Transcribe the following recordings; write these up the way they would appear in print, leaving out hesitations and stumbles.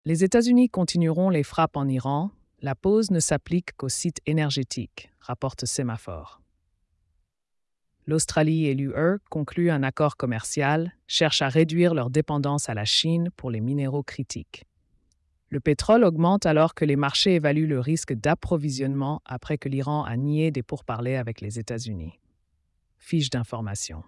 Les États-Unis continueront les frappes en Iran. La pause ne s'applique qu'aux sites énergétiques, rapporte Sémaphore. L'Australie et l'UE concluent un accord commercial, cherchent à réduire leur dépendance à la Chine pour les minéraux critiques. Le pétrole augmente alors que les marchés évaluent le risque d'approvisionnement après que l'Iran a nié des pourparlers avec les États-Unis. Fiche d'information.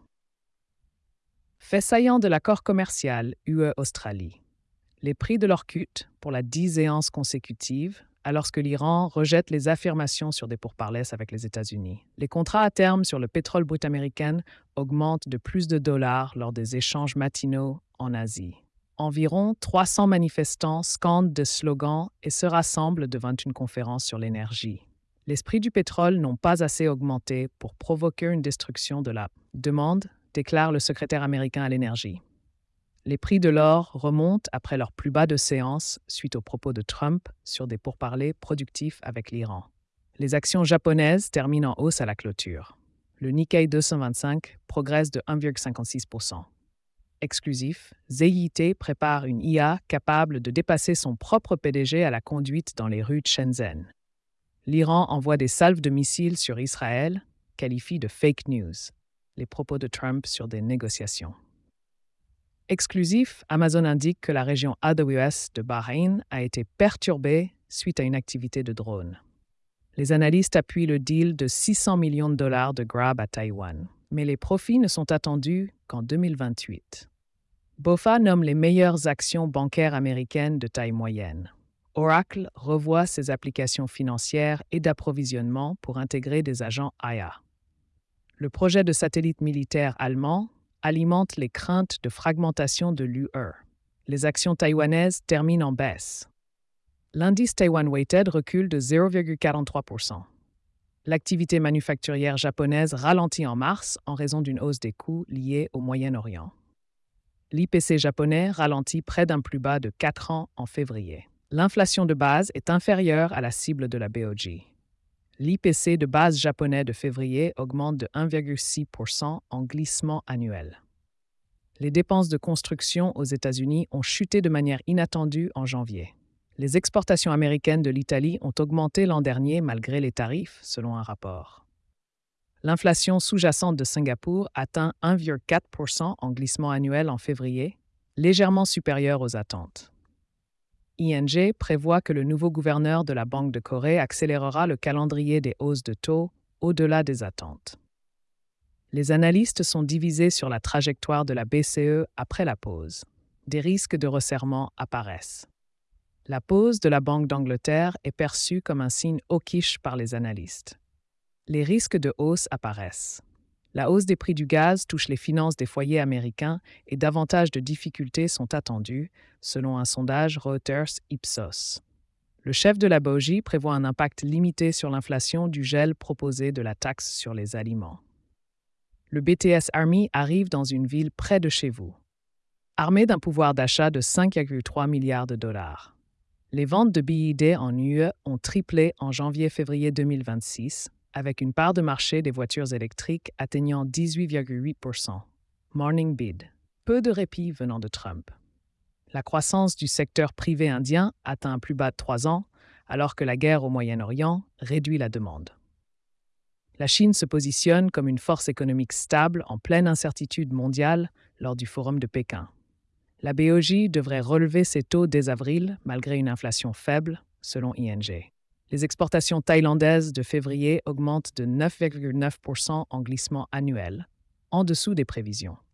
Fait saillant de l'accord commercial UE-Australie. Les prix de l'or chutent pour la 10 séances consécutives, alors que l'Iran rejette les affirmations sur des pourparlers avec les États-Unis. Les contrats à terme sur le pétrole brut américain augmentent de plus de dollars lors des échanges matinaux en Asie. Environ 300 manifestants scandent des slogans et se rassemblent devant une conférence sur l'énergie. Les prix du pétrole n'ont pas assez augmenté pour provoquer une destruction de la demande, déclare le secrétaire américain à l'énergie. Les prix de l'or remontent après leur plus bas de séance suite aux propos de Trump sur des pourparlers productifs avec l'Iran. Les actions japonaises terminent en hausse à la clôture. Le Nikkei 225 progresse de 1,56%. Exclusif, ZIT prépare une IA capable de dépasser son propre PDG à la conduite dans les rues de Shenzhen. L'Iran envoie des salves de missiles sur Israël, qualifie de fake news les propos de Trump sur des négociations. Exclusif, Amazon indique que la région AWS de Bahreïn a été perturbée suite à une activité de drone. Les analystes appuient le deal de 600 millions de dollars de Grab à Taïwan, mais les profits ne sont attendus qu'en 2028. BofA nomme les meilleures actions bancaires américaines de taille moyenne. Oracle revoit ses applications financières et d'approvisionnement pour intégrer des agents IA. Le projet de satellite militaire allemand alimente les craintes de fragmentation de l'UE. Les actions taïwanaises terminent en baisse. L'indice Taiwan Weighted recule de 0,43%. L'activité manufacturière japonaise ralentit en mars en raison d'une hausse des coûts liés au Moyen-Orient. L'IPC japonais ralentit près d'un plus bas de 4 ans en février. L'inflation de base est inférieure à la cible de la BOJ. L'IPC de base japonais de février augmente de 1,6% en glissement annuel. Les dépenses de construction aux États-Unis ont chuté de manière inattendue en janvier. Les exportations américaines de l'Italie ont augmenté l'an dernier malgré les tarifs, selon un rapport. L'inflation sous-jacente de Singapour atteint 1,4% en glissement annuel en février, légèrement supérieur aux attentes. ING prévoit que le nouveau gouverneur de la Banque de Corée accélérera le calendrier des hausses de taux au-delà des attentes. Les analystes sont divisés sur la trajectoire de la BCE après la pause. Des risques de resserrement apparaissent. La pause de la Banque d'Angleterre est perçue comme un signe hawkish par les analystes. Les risques de hausse apparaissent. La hausse des prix du gaz touche les finances des foyers américains et davantage de difficultés sont attendues, selon un sondage Reuters-Ipsos. Le chef de la BOJ prévoit un impact limité sur l'inflation du gel proposé de la taxe sur les aliments. Le BTS Army arrive dans une ville près de chez vous. Armé d'un pouvoir d'achat de 5,3 milliards de dollars. Les ventes de BID en UE ont triplé en janvier-février 2026, avec une part de marché des voitures électriques atteignant 18,8%. Morning Bid. Peu de répit venant de Trump. La croissance du secteur privé indien atteint un plus bas de 3 ans, alors que la guerre au Moyen-Orient réduit la demande. La Chine se positionne comme une force économique stable en pleine incertitude mondiale lors du Forum de Pékin. La BOJ devrait relever ses taux dès avril, malgré une inflation faible, selon ING. Les exportations thaïlandaises de février augmentent de 9,9% en glissement annuel, en dessous des prévisions.